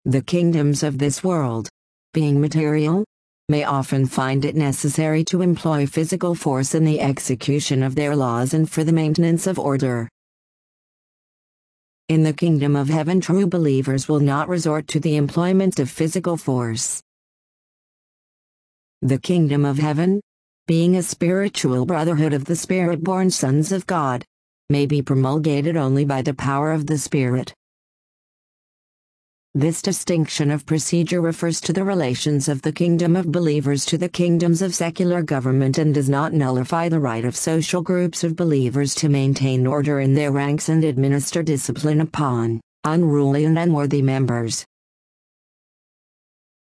The kingdoms of this world, being material, may often find it necessary to employ physical force in the execution of their laws and for the maintenance of order. In the kingdom of heaven, true believers will not resort to the employment of physical force. The kingdom of heaven, being a spiritual brotherhood of the Spirit-born sons of God, may be promulgated only by the power of the Spirit. This distinction of procedure refers to the relations of the kingdom of believers to the kingdoms of secular government and does not nullify the right of social groups of believers to maintain order in their ranks and administer discipline upon unruly and unworthy members.